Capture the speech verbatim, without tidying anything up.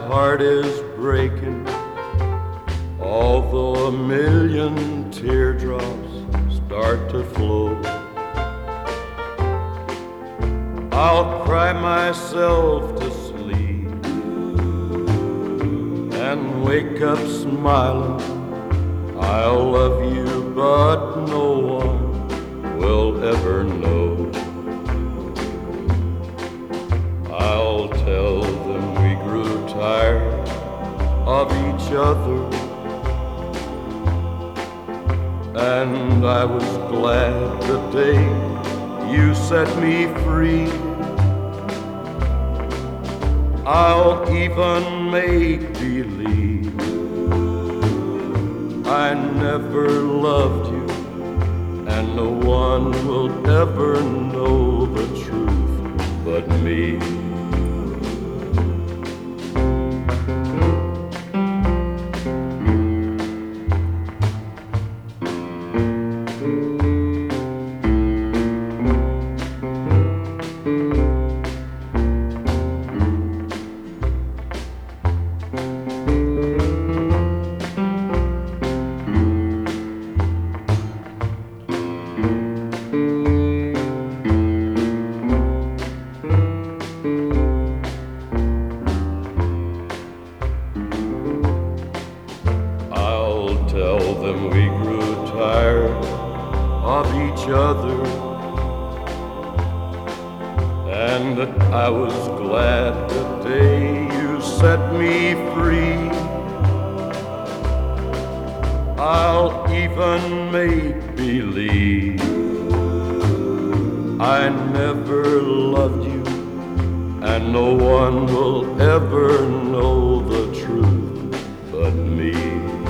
heart is breaking, although a million teardrops start to flow. I'll cry myself to sleep and wake up smiling. I'll love you, but no one will ever know. I'll tell them we grew tired of each other, and I was glad the day you set me free. I'll even make believe I never loved you, and no one will ever know the truth but me. Tell them we grew tired of each other, and that I was glad the day you set me free. I'll even make believe I never loved you, and no one will ever know the truth but me.